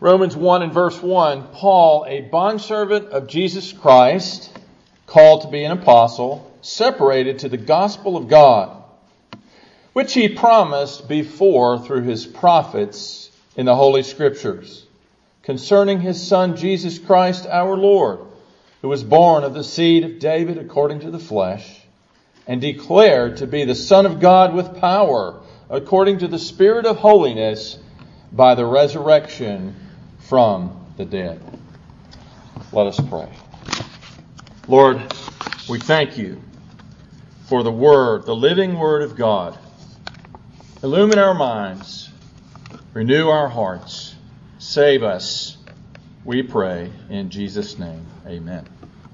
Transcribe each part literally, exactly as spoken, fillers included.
Romans one and verse one, Paul, a bondservant of Jesus Christ, called to be an apostle, separated to the gospel of God, which he promised before through his prophets in the Holy Scriptures, concerning his Son Jesus Christ our Lord, who was born of the seed of David according to the flesh, and declared to be the Son of God with power, according to the Spirit of holiness, by the resurrection from the dead. Let us pray. Lord, we thank you for the Word, the living Word of God. Illumine our minds, renew our hearts, save us, we pray in Jesus' name. Amen.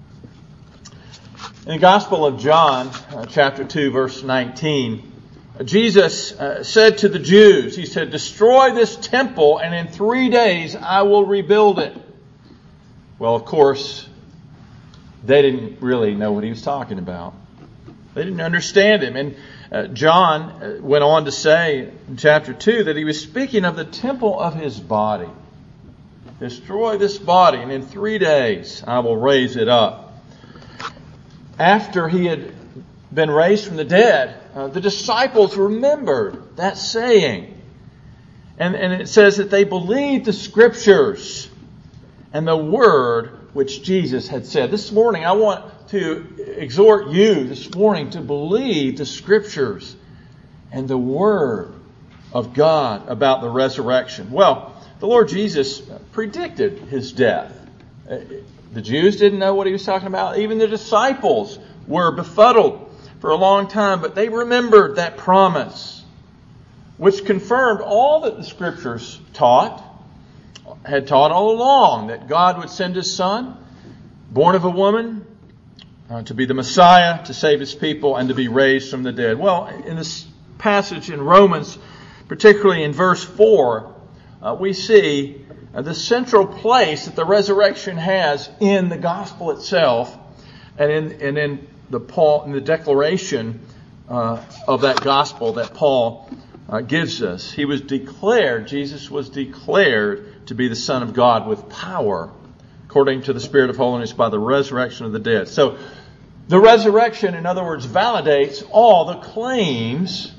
In the Gospel of John, uh, chapter two, verse nineteen, Jesus uh, said to the Jews, he said, "Destroy this temple, and in three days I will rebuild it." Well, of course, they didn't really know what he was talking about. They didn't understand him. And uh, John went on to say in chapter two that he was speaking of the temple of his body. Destroy this body, and in three days I will raise it up. After he had been raised from the dead, uh, the disciples remembered that saying. And, and it says that they believed the Scriptures and the Word which Jesus had said. This morning I want to exhort you this morning to believe the Scriptures and the Word of God about the resurrection. Well, the Lord Jesus predicted his death. The Jews didn't know what he was talking about. Even the disciples were befuddled for a long time, but they remembered that promise, which confirmed all that the Scriptures taught, had taught all along, that God would send His Son, born of a woman, uh, to be the Messiah, to save His people, and to be raised from the dead. Well, in this passage in Romans, particularly in verse four, uh, we see uh, the central place that the resurrection has in the gospel itself, and in and in the Paul in the declaration uh, of that gospel that Paul uh, gives us. He was declared, Jesus was declared to be the Son of God with power, according to the Spirit of holiness, by the resurrection of the dead. So the resurrection, in other words, validates all the claims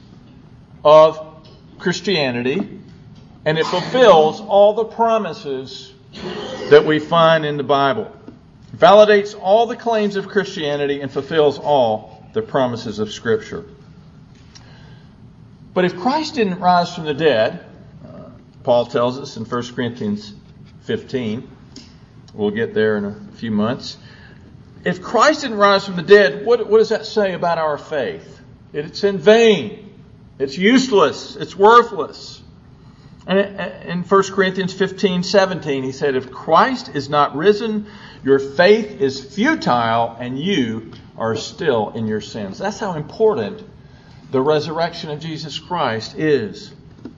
of Christianity, and it fulfills all the promises that we find in the Bible. It validates all the claims of Christianity and fulfills all the promises of Scripture. But if Christ didn't rise from the dead, uh, Paul tells us in First Corinthians fifteen, we'll get there in a few months. If Christ didn't rise from the dead, what, what does that say about our faith? It's in vain. It's useless. It's worthless. And in First Corinthians fifteen seventeen, he said, "If Christ is not risen, your faith is futile and you are still in your sins." That's how important the resurrection of Jesus Christ is.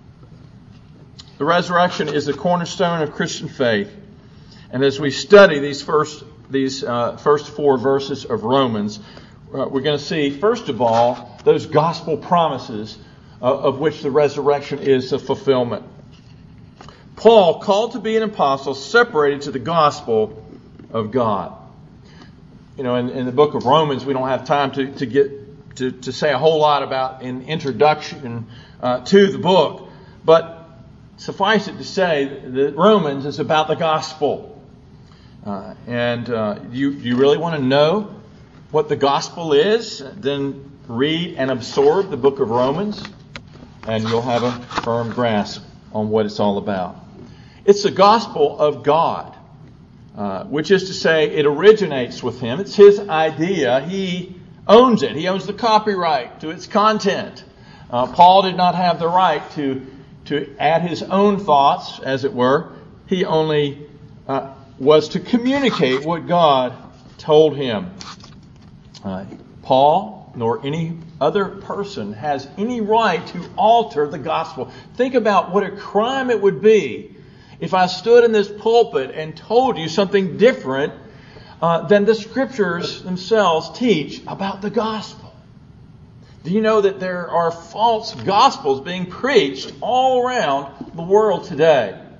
The resurrection is the cornerstone of Christian faith. And as we study these first these uh, first four verses of Romans, uh, we're going to see, first of all, those gospel promises uh, of which the resurrection is the fulfillment. Paul, called to be an apostle, separated to the gospel of God. You know, in, in the book of Romans, we don't have time to, to get to, to say a whole lot about an introduction uh, to the book, but suffice it to say that Romans is about the gospel. Uh, and uh, you you really want to know what the gospel is, then read and absorb the book of Romans, and you'll have a firm grasp on what it's all about. It's the gospel of God, uh, which is to say it originates with Him. It's His idea. He owns it. He owns the copyright to its content. Uh, Paul did not have the right to, to add his own thoughts, as it were. He only uh, was to communicate what God told him. Uh, Paul, nor any other person, has any right to alter the gospel. Think about what a crime it would be if I stood in this pulpit and told you something different uh, than the Scriptures themselves teach about the gospel. Do you know that there are false gospels being preached all around the world today?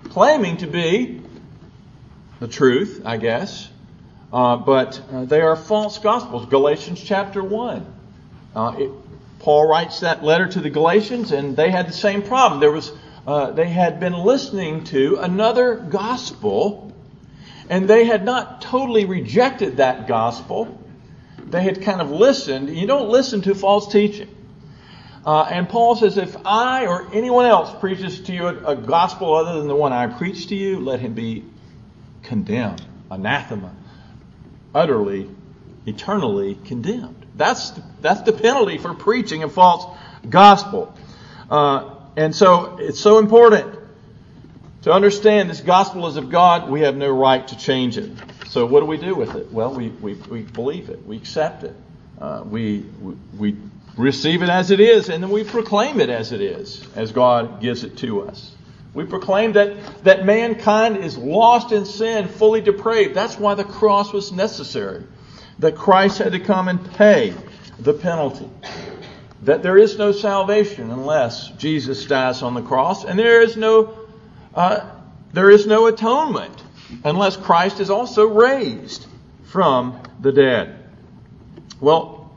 claiming to be the truth, I guess. Uh, but uh, they are false gospels. Galatians chapter one. Uh, it, Paul writes that letter to the Galatians, and they had the same problem. There was, uh, they had been listening to another gospel, and they had not totally rejected that gospel. They had kind of listened. You don't listen to false teaching. Uh, and Paul says, if I or anyone else preaches to you a, a gospel other than the one I preach to you, let him be condemned, anathema, utterly, eternally condemned. That's the, that's the penalty for preaching a false gospel. Uh, and so it's so important to understand this gospel is of God. We have no right to change it. So what do we do with it? Well, we we, we believe it. We accept it. Uh, we, we we receive it as it is, and then we proclaim it as it is, as God gives it to us. We proclaim that, that mankind is lost in sin, fully depraved. That's why the cross was necessary. That Christ had to come and pay the penalty. That there is no salvation unless Jesus dies on the cross. And there is no uh, there is no atonement unless Christ is also raised from the dead. Well,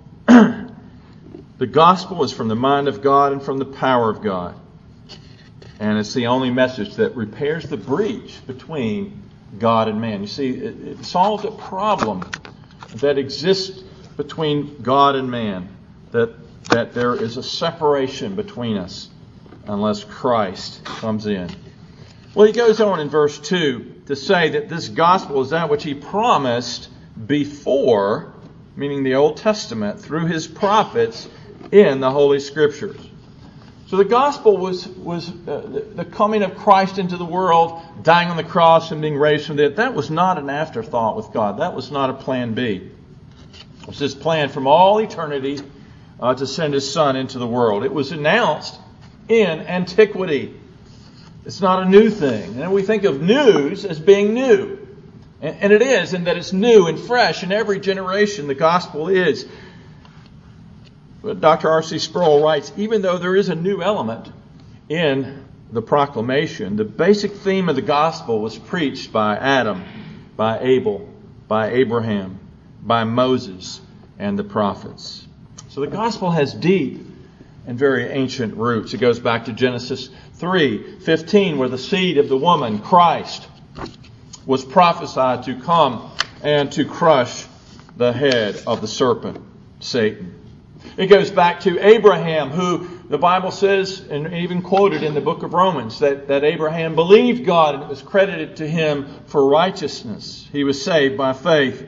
the gospel is from the mind of God and from the power of God. And it's the only message that repairs the breach between God and man. You see, it, it solves a problem that exists between God and man. That, that there is a separation between us unless Christ comes in. Well, he goes on in verse two to say that this gospel is that which he promised before, meaning the Old Testament, through his prophets in the Holy Scriptures. So the gospel was was uh, the coming of Christ into the world, dying on the cross and being raised from the dead. That was not an afterthought with God. That was not a plan B. It was his plan from all eternity uh, to send his Son into the world. It was announced in antiquity. It's not a new thing. And we think of news as being new. And, and it is, in that it's new and fresh in every generation. The gospel is. But Doctor R C Sproul writes, even though there is a new element in the proclamation, the basic theme of the gospel was preached by Adam, by Abel, by Abraham, by Moses, and the prophets. So the gospel has deep and very ancient roots. It goes back to Genesis three fifteen, where the seed of the woman, Christ, was prophesied to come and to crush the head of the serpent, Satan. It goes back to Abraham, who the Bible says, and even quoted in the book of Romans, that, that Abraham believed God and it was credited to him for righteousness. He was saved by faith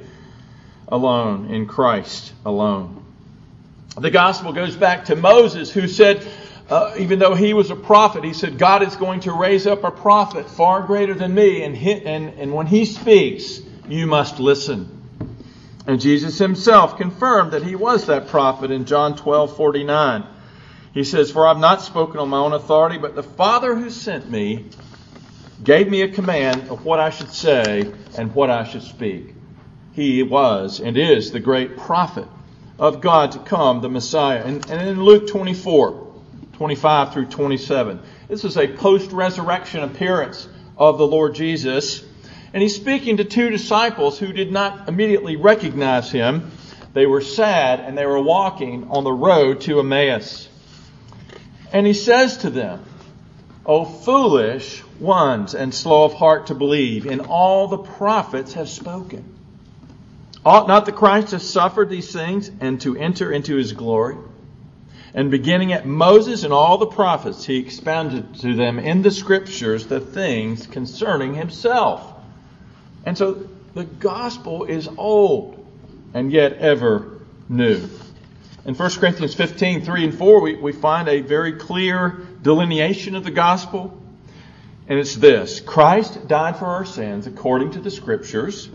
alone, in Christ alone. The gospel goes back to Moses, who said, uh, even though he was a prophet, he said, God is going to raise up a prophet far greater than me, and, he, and, and when he speaks, you must listen. And Jesus himself confirmed that he was that prophet in John twelve forty-nine. He says, for I've not spoken on my own authority, but the Father who sent me gave me a command of what I should say and what I should speak. He was and is the great prophet of God to come, the Messiah. And, and in Luke twenty-four, twenty-five through twenty-seven, this is a post-resurrection appearance of the Lord Jesus. And he's speaking to two disciples who did not immediately recognize him. They were sad and they were walking on the road to Emmaus. And he says to them, O foolish ones and slow of heart to believe in all the prophets have spoken. Ought not the Christ have suffered these things and to enter into his glory? And beginning at Moses and all the prophets, he expounded to them in the Scriptures the things concerning himself. And so the gospel is old and yet ever new. In First Corinthians fifteen, three and four, we, we find a very clear delineation of the gospel. And it's this: Christ died for our sins according to the Scriptures.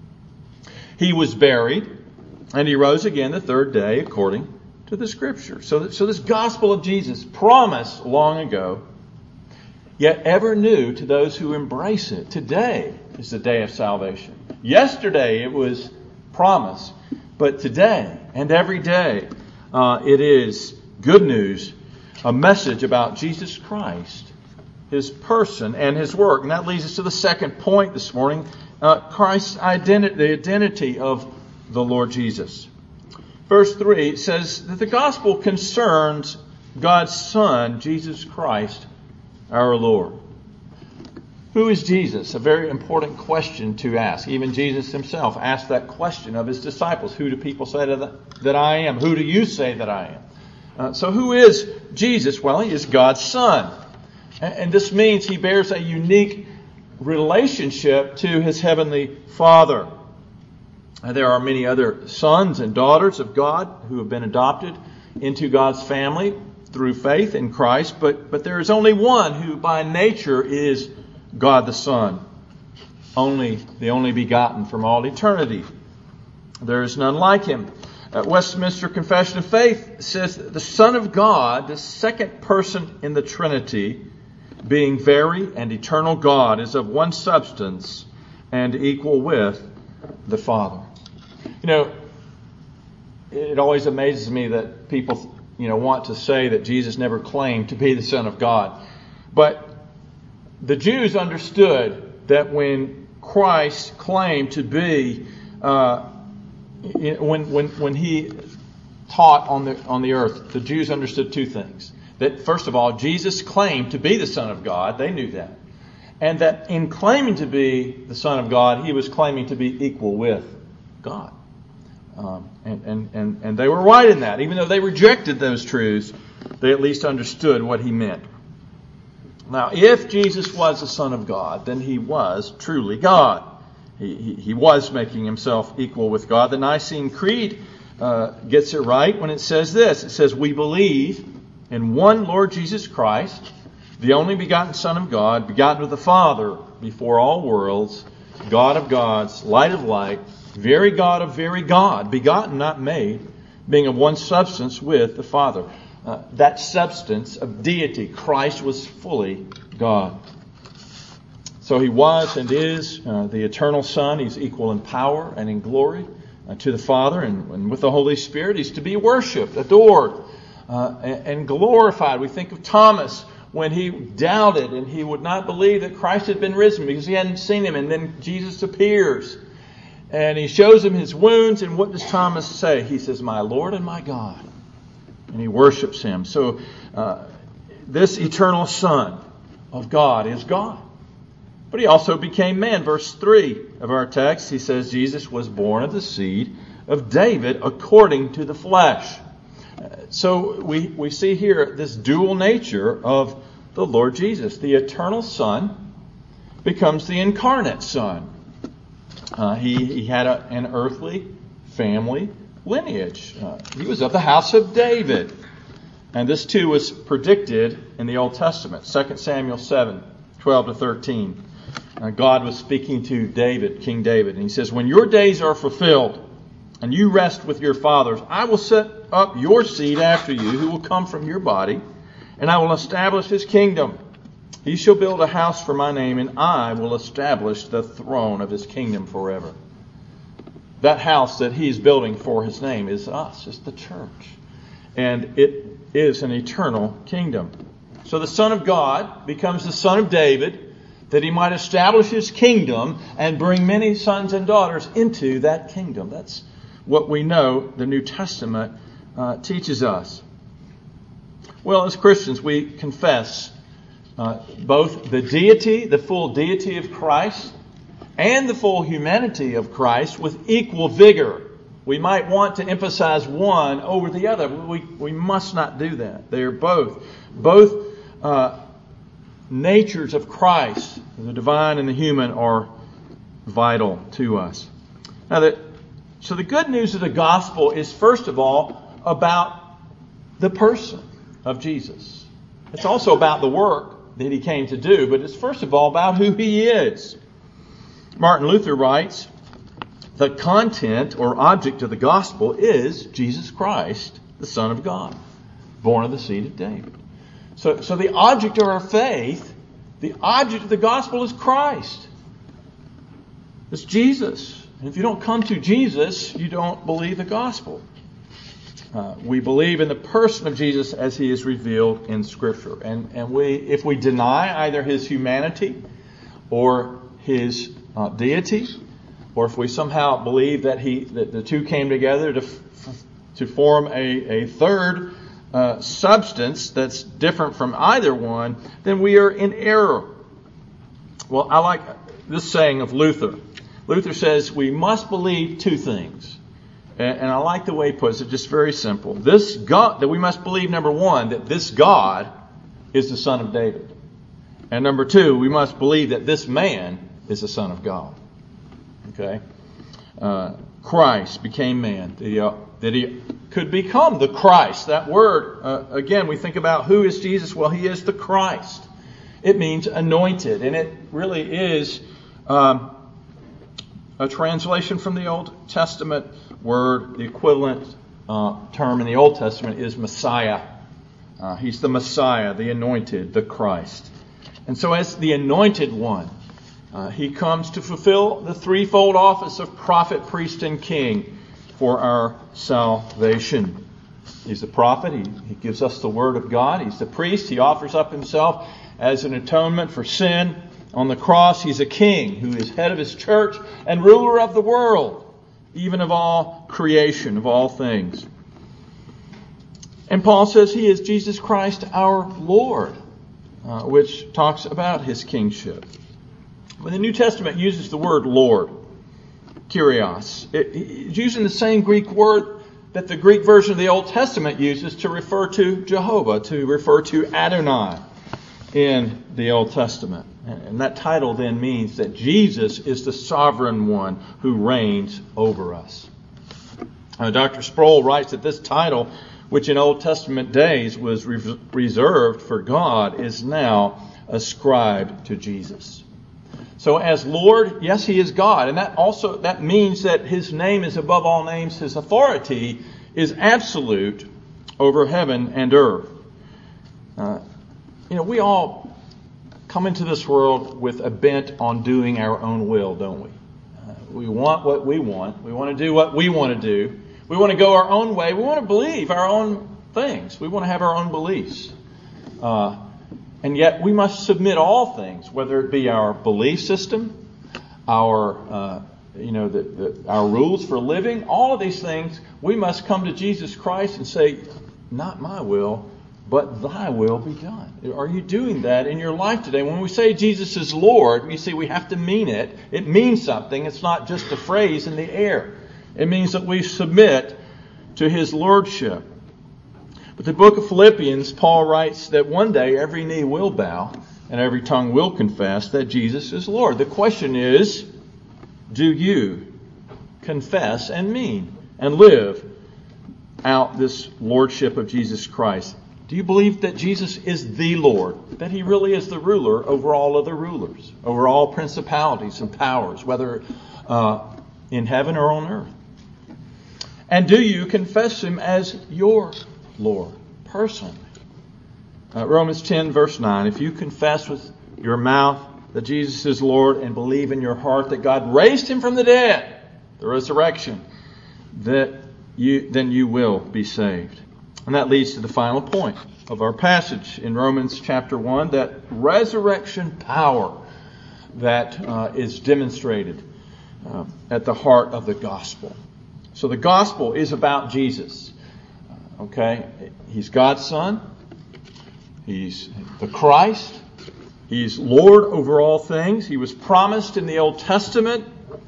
He was buried, and he rose again the third day according to the Scriptures. So, that, so this gospel of Jesus, promised long ago, yet ever new to those who embrace it. Today is the day of salvation. Yesterday it was promised, but today and every day uh, it is good news, a message about Jesus Christ His person and His work. And that leads us to the second point this morning, uh, Christ's identity, the identity of the Lord Jesus. Verse three says that the gospel concerns God's Son, Jesus Christ, our Lord. Who is Jesus? A very important question to ask. Even Jesus Himself asked that question of His disciples. Who do people say that, that I am? Who do you say that I am? Uh, so who is Jesus? Well, He is God's Son. And, and this means He bears a unique relationship to His Heavenly Father. And there are many other sons and daughters of God who have been adopted into God's family through faith in Christ. But, but there is only one who by nature is God the Son, only the only begotten from all eternity. There is none like Him. Uh, Westminster Confession of Faith says that the Son of God, the second person in the Trinity, being very and eternal God, is of one substance and equal with the Father. You know, it always amazes me that people, you know, want to say that Jesus never claimed to be the Son of God. But the Jews understood that when Christ claimed to be, uh, when when when He taught on the on the earth, the Jews understood two things. That first of all, Jesus claimed to be the Son of God. They knew that. And that in claiming to be the Son of God, He was claiming to be equal with God. Um, and, and, and, and they were right in that. Even though they rejected those truths, they at least understood what He meant. Now, if Jesus was the Son of God, then He was truly God. He, he, he was making Himself equal with God. The Nicene Creed uh, gets it right when it says this. It says, we believe in one Lord Jesus Christ, the only begotten Son of God, begotten of the Father before all worlds, God of gods, light of light, very God of very God, begotten, not made, being of one substance with the Father. Uh, that substance of deity, Christ was fully God. So He was and is uh, the eternal Son. He's equal in power and in glory uh, to the Father. And, and with the Holy Spirit, He's to be worshipped, adored, uh, and, and glorified. We think of Thomas when he doubted and he would not believe that Christ had been risen because he hadn't seen Him. And then Jesus appears and He shows him His wounds. And what does Thomas say? He says, my Lord and my God. And he worships Him. So uh, this eternal Son of God is God. But He also became man. Verse three of our text, he says, Jesus was born of the seed of David according to the flesh. Uh, so we, we see here this dual nature of the Lord Jesus. The eternal Son becomes the incarnate Son. Uh, he, he had a, an earthly family lineage. Uh, he was of the house of David. And this too was predicted in the Old Testament. Second Samuel seven, twelve to thirteen. Uh, God was speaking to David, King David. And He says, when your days are fulfilled and you rest with your fathers, I will set up your seed after you who will come from your body, and I will establish His kingdom. He shall build a house for my name, and I will establish the throne of His kingdom forever. That house that He's building for His name is us. It's the church. And it is an eternal kingdom. So the Son of God becomes the Son of David that He might establish His kingdom and bring many sons and daughters into that kingdom. That's what we know the New Testament uh, teaches us. Well, as Christians, we confess uh, both the deity, the full deity of Christ, and the full humanity of Christ with equal vigor. We might want to emphasize one over the other. We, we must not do that. They are both, both uh, natures of Christ, the divine and the human, are vital to us. Now, that, so the good news of the gospel is, first of all, about the person of Jesus. It's also about the work that He came to do, but it's first of all about who He is. Martin Luther writes, the content or object of the gospel is Jesus Christ, the Son of God, born of the seed of David. So, so the object of our faith, the object of the gospel is Christ. It's Jesus. And if you don't come to Jesus, you don't believe the gospel. Uh, we believe in the person of Jesus as he is revealed in Scripture. And, and we, if we deny either his humanity or his uh, deity, or if we somehow believe that he that the two came together to f- to form a, a third uh, substance that's different from either one, then we are in error. Well, I like this saying of Luther. Luther says we must believe two things. And, and I like the way he puts it, just very simple. This God, that we must believe, number one, that this God is the Son of David. And number two, we must believe that this man is the Son of God. Okay? Uh, Christ became man. That he, uh, that he could become the Christ. That word, uh, again, we think about who is Jesus? Well, he is the Christ. It means anointed. And it really is um, a translation from the Old Testament word. The equivalent uh, term in the Old Testament is Messiah. Uh, he's the Messiah, the anointed, the Christ. And so as the anointed one, uh, he comes to fulfill the threefold office of prophet, priest, and king for our salvation. He's the prophet. He, he gives us the word of God. He's the priest. He offers up himself as an atonement for sin. On the cross, he's a king who is head of his church and ruler of the world, even of all creation, of all things. And Paul says he is Jesus Christ our Lord, uh, which talks about his kingship. When the New Testament uses the word Lord, Kyrios, it, it's using the same Greek word that the Greek version of the Old Testament uses to refer to Jehovah, to refer to Adonai in the Old Testament. And that title then means that Jesus is the sovereign one who reigns over us. Uh, Doctor Sproul writes that this title, which in Old Testament days was re- reserved for God, is now ascribed to Jesus. So as Lord, yes, he is God. And that also, that means that his name is above all names. His authority is absolute over heaven and earth. Uh, you know, we all come into this world with a bent on doing our own will, don't we? Uh, we want what we want. We want to do what we want to do. We want to go our own way. We want to believe our own things. We want to have our own beliefs. Uh, and yet we must submit all things, whether it be our belief system, our, uh, you know, the, the, our rules for living, all of these things, we must come to Jesus Christ and say, not my will, but thy will be done. Are you doing that in your life today? When we say Jesus is Lord, you see, we have to mean it. It means something. It's not just a phrase in the air. It means that we submit to his lordship. But the book of Philippians, Paul writes that one day every knee will bow and every tongue will confess that Jesus is Lord. The question is, do you confess and mean and live out this lordship of Jesus Christ? Do you believe that Jesus is the Lord? That he really is the ruler over all other rulers, over all principalities and powers, whether uh, in heaven or on earth? And do you confess him as your Lord, personally? Uh, Romans ten, verse nine. If you confess with your mouth that Jesus is Lord and believe in your heart that God raised him from the dead, the resurrection, that you then you will be saved. And that leads to the final point of our passage in Romans chapter one, that resurrection power that uh, is demonstrated uh, at the heart of the gospel. So the gospel is about Jesus. Uh, okay? He's God's Son. He's the Christ. He's Lord over all things. He was promised in the Old Testament,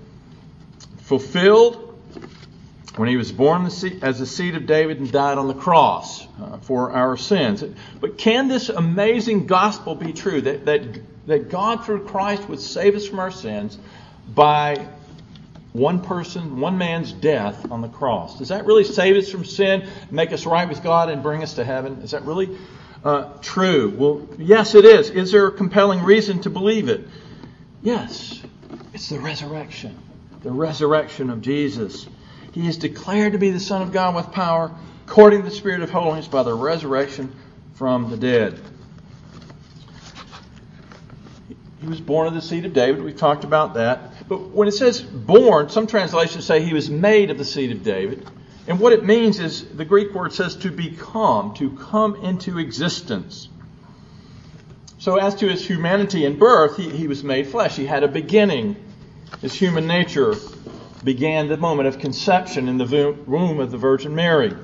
fulfilled when he was born as the seed of David and died on the cross uh, for our sins. But can this amazing gospel be true, that, that, that God through Christ would save us from our sins by one person, one man's death on the cross? Does that really save us from sin, make us right with God, and bring us to heaven? Is that really uh, true? Well, yes, it is. Is there a compelling reason to believe it? Yes. It's the resurrection. The resurrection of Jesus. He is declared to be the Son of God with power, according to the Spirit of holiness, by the resurrection from the dead. He was born of the seed of David. We've talked about that. But when it says born, some translations say he was made of the seed of David. And what it means is, the Greek word says to become, to come into existence. So as to his humanity and birth, he, he was made flesh. He had a beginning. His human nature began the moment of conception in the womb of the Virgin Mary.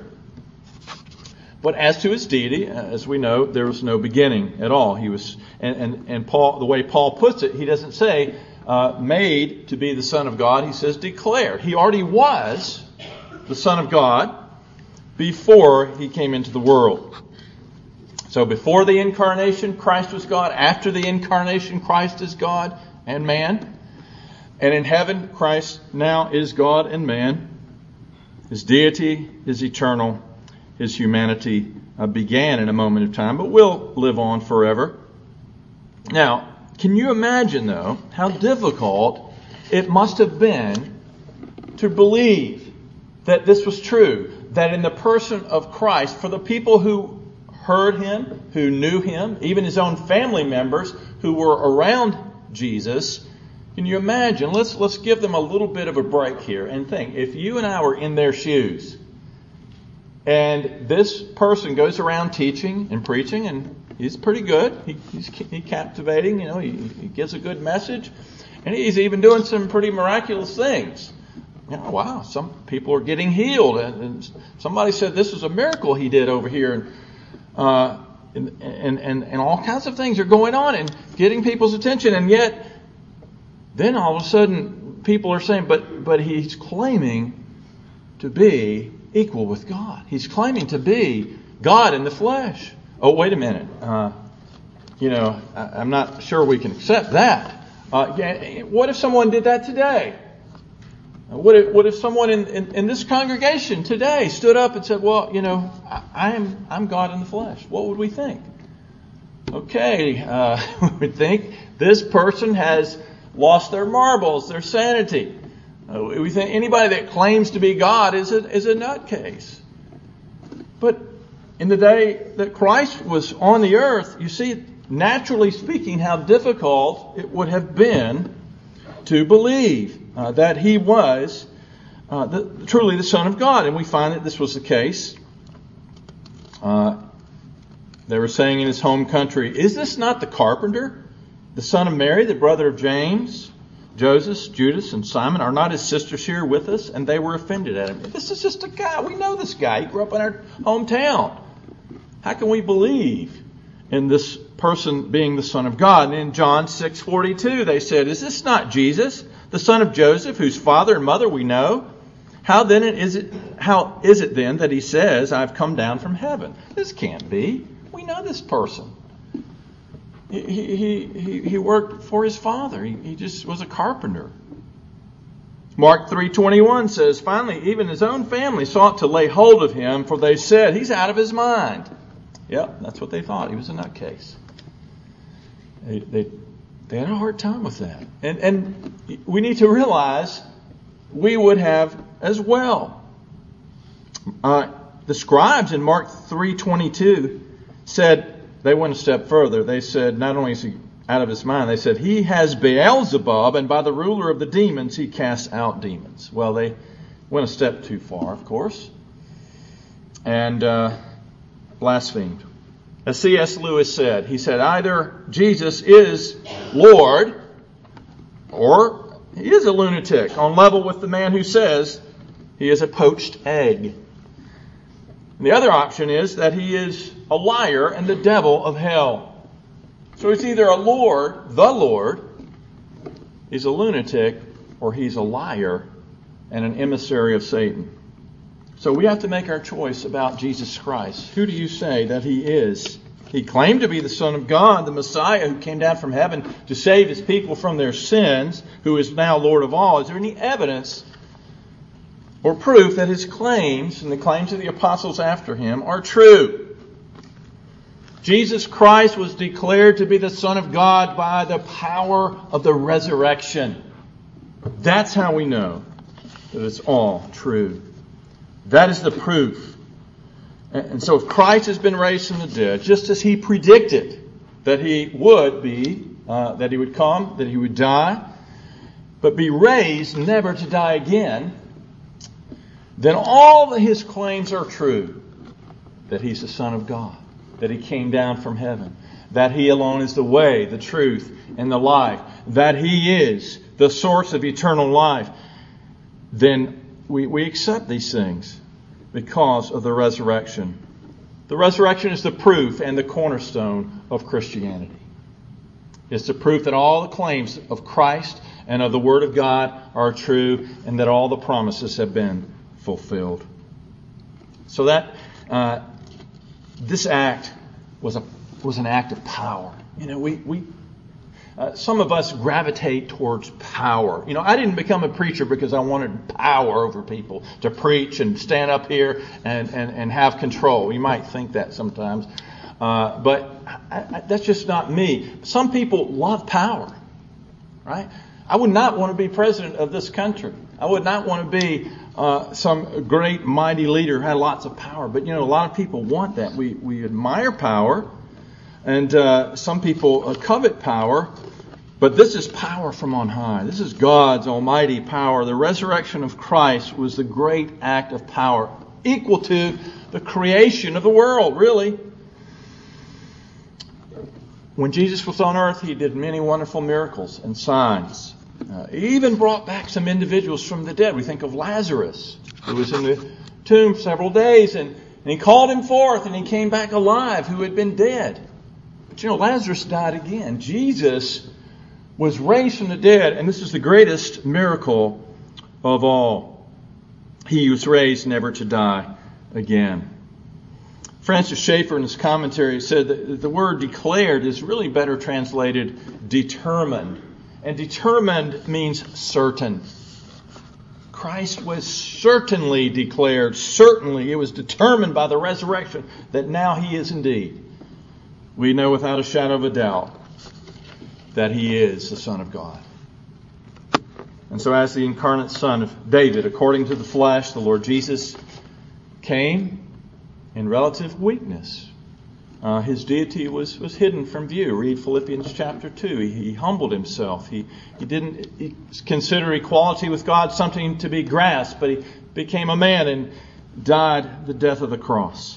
But as to his deity, as we know, there was no beginning at all. He was, and, and, and Paul, the way Paul puts it, he doesn't say uh, made to be the Son of God. He says declared. He already was the Son of God before he came into the world. So before the incarnation, Christ was God. After the incarnation, Christ is God and man. And in heaven, Christ now is God and man. His deity is eternal. His humanity uh, began in a moment of time, but will live on forever. Now, can you imagine, though, how difficult it must have been to believe that this was true, that in the person of Christ, for the people who heard him, who knew him, even his own family members who were around Jesus, can you imagine? Let's let's give them a little bit of a break here and think. If you and I were in their shoes, and this person goes around teaching and preaching, and he's pretty good. He, he's, he's captivating, you know, he, he gives a good message, and he's even doing some pretty miraculous things. You know, wow, some people are getting healed, and, and somebody said this was a miracle he did over here, and uh, and, and and and all kinds of things are going on and getting people's attention, and yet then all of a sudden people are saying, but but he's claiming to be equal with God. He's claiming to be God in the flesh. Oh, wait a minute. Uh, you know, I, I'm not sure we can accept that. Uh, yeah, what if someone did that today? What if, what if someone in, in, in this congregation today stood up and said, well, you know, I, I am I'm God in the flesh? What would we think? Okay, uh, we would think this person has lost their marbles, their sanity. Uh, we think anybody that claims to be God is a, is a nutcase. But in the day that Christ was on the earth, you see, naturally speaking, how difficult it would have been to believe uh, that he was uh, the, truly the Son of God. And we find that this was the case. Uh, they were saying in his home country, is this not the carpenter, the son of Mary, the brother of James, Joseph, Judas, and Simon? Are not his sisters here with us? And they were offended at him. This is just a guy. We know this guy. He grew up in our hometown. How can we believe in this person being the Son of God? And in John six forty-two, they said, is this not Jesus, the son of Joseph, whose father and mother we know? How then is it, how is it then that he says, I've come down from heaven? This can't be. We know this person. He, he, he, he worked for his father. He, he just was a carpenter. Mark three twenty-one says, finally, even his own family sought to lay hold of him, for they said, he's out of his mind. Yep, that's what they thought. He was a nutcase. They, they, they had a hard time with that. And, and we need to realize we would have as well. Uh, the scribes in Mark three twenty-two said, they went a step further. They said, not only is he out of his mind, they said, he has Beelzebub, and by the ruler of the demons he casts out demons. Well, they went a step too far, of course, and uh, blasphemed. As C S Lewis said, he said, either Jesus is Lord, or he is a lunatic, on level with the man who says he is a poached egg. And the other option is that he is a liar and the devil of hell. So he's either a Lord, the Lord, he's a lunatic, or he's a liar and an emissary of Satan. So we have to make our choice about Jesus Christ. Who do you say that he is? He claimed to be the Son of God, the Messiah who came down from heaven to save his people from their sins, who is now Lord of all. Is there any evidence or proof that his claims and the claims of the apostles after him are true? Jesus Christ was declared to be the Son of God by the power of the resurrection. That's how we know that it's all true. That is the proof. And so if Christ has been raised from the dead, just as he predicted that he would be, uh, that he would come, that he would die, but be raised never to die again, then all his claims are true. That he's the Son of God, that he came down from heaven, that he alone is the way, the truth, and the life, that he is the source of eternal life, then we, we accept these things because of the resurrection. The resurrection is the proof and the cornerstone of Christianity. It's the proof that all the claims of Christ and of the Word of God are true, and that all the promises have been fulfilled. So that uh, this act was a was an act of power. You know, we we uh, some of us gravitate towards power. You know, I didn't become a preacher because I wanted power over people to preach and stand up here and and, and have control. You might think that sometimes, uh, but I, I, that's just not me. Some people love power, right? I would not want to be president of this country. I would not want to be uh, some great, mighty leader who had lots of power. But, you know, a lot of people want that. We we admire power, and uh, some people uh, covet power. But this is power from on high. This is God's almighty power. The resurrection of Christ was the great act of power, equal to the creation of the world, really. When Jesus was on earth, he did many wonderful miracles and signs. Uh, he even brought back some individuals from the dead. We think of Lazarus, who was in the tomb several days, and, and he called him forth, and he came back alive, who had been dead. But you know, Lazarus died again. Jesus was raised from the dead, and this is the greatest miracle of all. He was raised never to die again. Francis Schaeffer in his commentary said that the word declared is really better translated determined. And determined means certain. Christ was certainly declared, certainly. It was determined by the resurrection that now he is indeed. We know without a shadow of a doubt that he is the Son of God. And so as the incarnate Son of David, according to the flesh, the Lord Jesus came in relative weakness. Uh, his deity was, was hidden from view. Read Philippians chapter two. He, he humbled himself. He, he didn't he consider equality with God something to be grasped, but he became a man and died the death of the cross.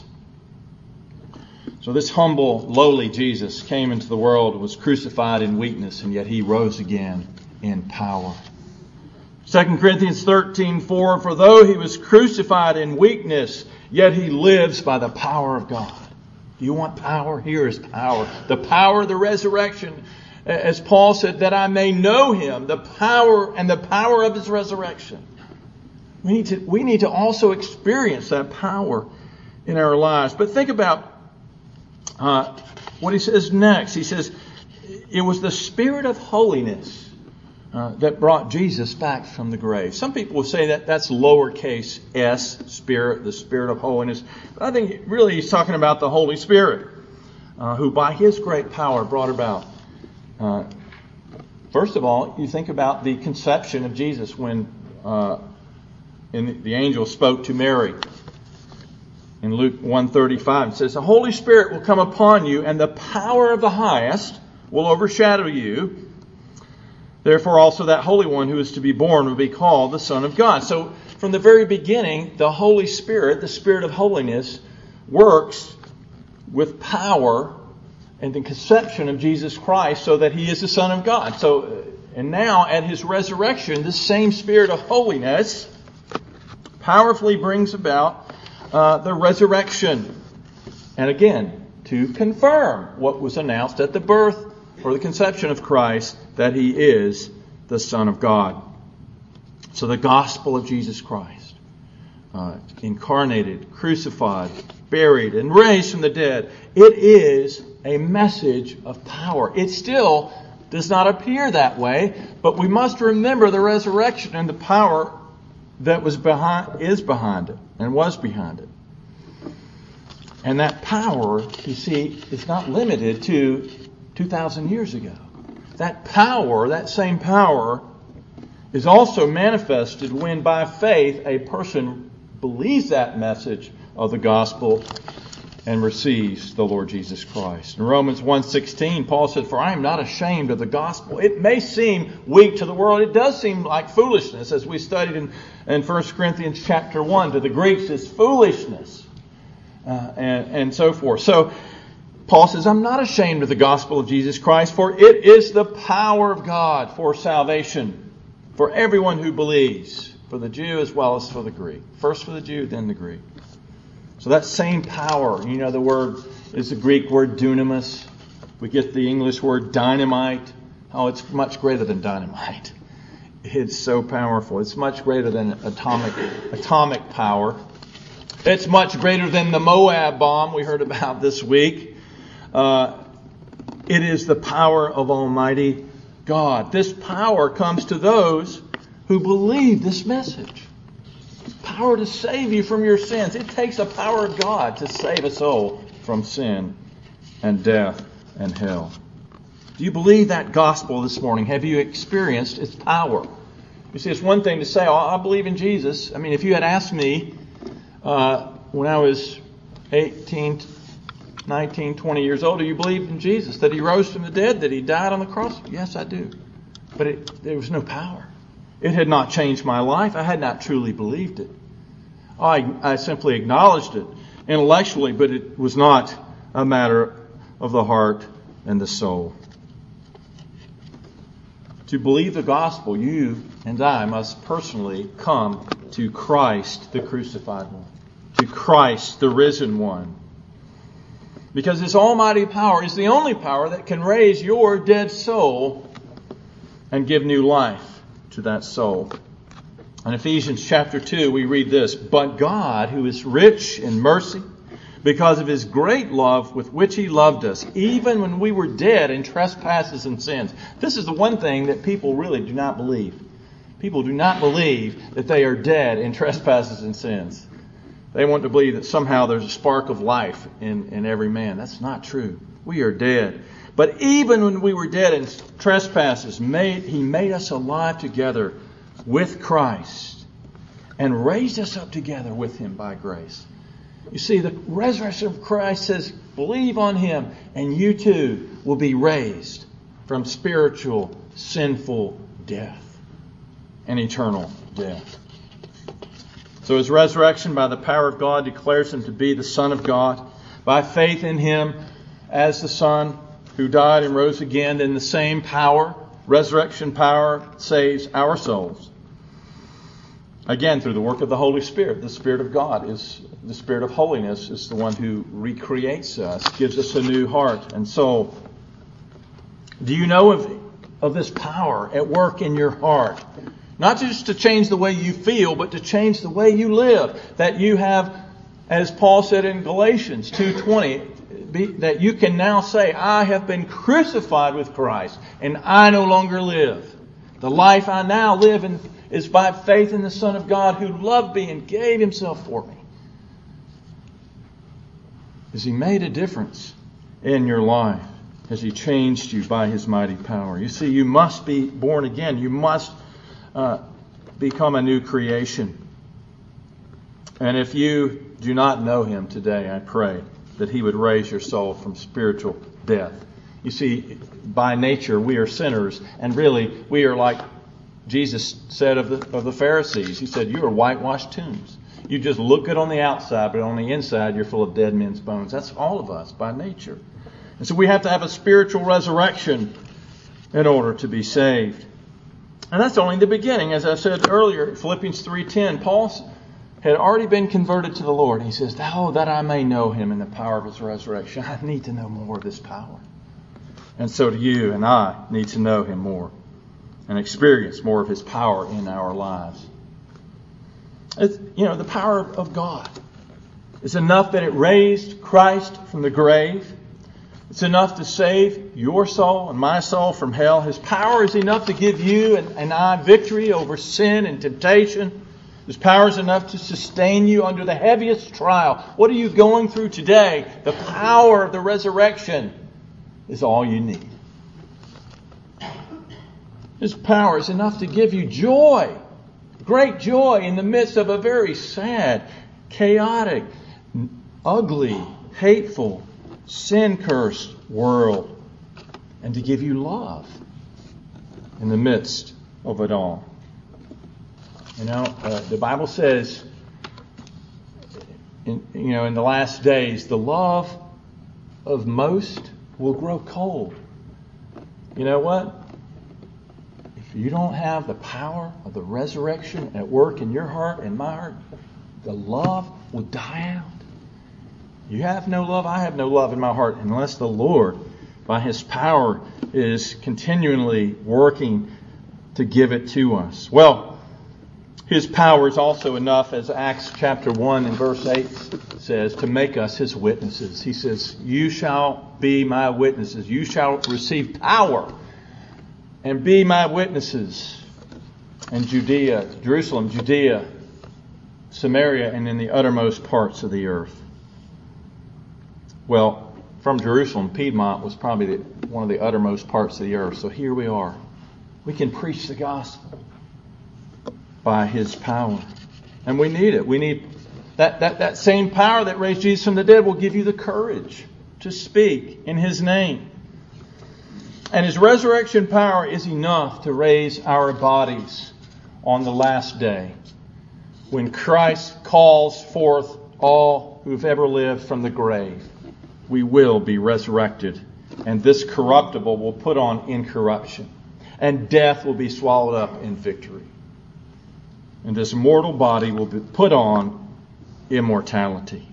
So this humble, lowly Jesus came into the world, was crucified in weakness, and yet he rose again in power. Second Corinthians thirteen four, for though he was crucified in weakness, yet he lives by the power of God. Do you want power? Here is power. The power of the resurrection. As Paul said, that I may know him, the power and the power of his resurrection. We need to, we need to also experience that power in our lives. But think about uh, what he says next. He says, it was the Spirit of holiness Uh, that brought Jesus back from the grave. Some people will say that that's lowercase s, Spirit, the Spirit of holiness. But I think really he's talking about the Holy Spirit, uh, who by his great power brought about. Uh, first of all, you think about the conception of Jesus when uh, in the, the angel spoke to Mary. In Luke one thirty-five, it says, the Holy Spirit will come upon you, and the power of the highest will overshadow you. Therefore also that Holy One who is to be born will be called the Son of God. So from the very beginning, the Holy Spirit, the Spirit of holiness, works with power in the conception of Jesus Christ so that he is the Son of God. So, and now at his resurrection, this same Spirit of holiness powerfully brings about uh, the resurrection. And again, to confirm what was announced at the birth or the conception of Christ, that he is the Son of God. So the gospel of Jesus Christ, uh, incarnated, crucified, buried, and raised from the dead, it is a message of power. It still does not appear that way, but we must remember the resurrection and the power that was behind, is behind it, and was behind it. And that power, you see, is not limited to two thousand years ago. That power, that same power, is also manifested when by faith a person believes that message of the gospel and receives the Lord Jesus Christ. In Romans one sixteen, Paul said, "For I am not ashamed of the gospel." It may seem weak to the world. It does seem like foolishness, as we studied in, in First Corinthians chapter one. To the Greeks, it's foolishness, uh, and, and so forth. So Paul says, "I'm not ashamed of the gospel of Jesus Christ, for it is the power of God for salvation, for everyone who believes, for the Jew as well as for the Greek." First for the Jew, then the Greek. So that same power, you know, the word is the Greek word dunamis. We get the English word dynamite. Oh, it's much greater than dynamite. It's so powerful. It's much greater than atomic atomic power. It's much greater than the Moab bomb we heard about this week. Uh, it is the power of Almighty God. This power comes to those who believe this message. Power to save you from your sins. It takes the power of God to save a soul from sin and death and hell. Do you believe that gospel this morning? Have you experienced its power? You see, it's one thing to say, "Oh, I believe in Jesus." I mean, if you had asked me uh, when I was eighteen, nineteen, twenty years old, do you believe in Jesus? That He rose from the dead? That He died on the cross? Yes, I do. But it, there was no power. It had not changed my life. I had not truly believed it. I, I simply acknowledged it intellectually, but it was not a matter of the heart and the soul. To believe the gospel, you and I must personally come to Christ, the crucified one, to Christ, the risen one. Because His almighty power is the only power that can raise your dead soul and give new life to that soul. In Ephesians chapter two, we read this: "But God, who is rich in mercy, because of His great love with which He loved us, even when we were dead in trespasses and sins." This is the one thing that people really do not believe. People do not believe that they are dead in trespasses and sins. They want to believe that somehow there's a spark of life in, in every man. That's not true. We are dead. But even when we were dead in trespasses, made, He made us alive together with Christ and raised us up together with Him by grace. You see, the resurrection of Christ says, believe on Him and you too will be raised from spiritual, sinful death and eternal death. So His resurrection by the power of God declares Him to be the Son of God. By faith in Him as the Son who died and rose again, in the same power, resurrection power, saves our souls. Again, through the work of the Holy Spirit. The Spirit of God is the Spirit of holiness, is the one who recreates us, gives us a new heart and soul. Do you know of, of this power at work in your heart? Not just to change the way you feel, but to change the way you live. That you have, as Paul said in Galatians two twenty, be, that you can now say, "I have been crucified with Christ, and I no longer live. The life I now live in is by faith in the Son of God who loved me and gave Himself for me." Has He made a difference in your life? Has He changed you by His mighty power? You see, you must be born again. You must uh, become a new creation. And if you do not know Him today, I pray that He would raise your soul from spiritual death. You see, by nature we are sinners, and really we are like Jesus said of the of the Pharisees. He said, "You are whitewashed tombs. You just look good on the outside, but on the inside you're full of dead men's bones." That's all of us by nature. And so we have to have a spiritual resurrection in order to be saved. And that's only the beginning. As I said earlier, Philippians three ten, Paul had already been converted to the Lord. He says, "Oh, that I may know Him in the power of His resurrection." I need to know more of this power. And so do you and I need to know Him more and experience more of His power in our lives. It's, you know, the power of God is enough that it raised Christ from the grave. It's enough to save your soul and my soul from hell. His power is enough to give you and, and I victory over sin and temptation. His power is enough to sustain you under the heaviest trial. What are you going through today? The power of the resurrection is all you need. His power is enough to give you joy, great joy in the midst of a very sad, chaotic, ugly, hateful, sin-cursed world, and to give you love in the midst of it all. You know, uh, the Bible says, in, you know, in the last days, the love of most will grow cold. You know what? If you don't have the power of the resurrection at work in your heart and my heart, the love will die out. You have no love, I have no love in my heart unless the Lord, by His power, is continually working to give it to us. Well, His power is also enough, as Acts chapter one and verse eight says, to make us His witnesses. He says, you shall be my witnesses. You shall receive power and be my witnesses in Judea, Jerusalem, Judea, Samaria, and in the uttermost parts of the earth. Well, from Jerusalem, Piedmont was probably the, one of the uttermost parts of the earth. So here we are. We can preach the gospel by His power. And we need it. We need that, that, that same power that raised Jesus from the dead will give you the courage to speak in His name. And His resurrection power is enough to raise our bodies on the last day, when Christ calls forth all who've ever lived from the grave. We will be resurrected, and this corruptible will put on incorruption, and death will be swallowed up in victory. And this mortal body will be put on immortality.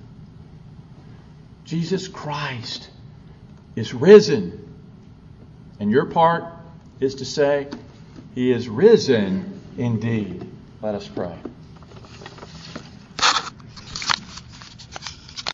Jesus Christ is risen. And your part is to say, He is risen indeed. Let us pray.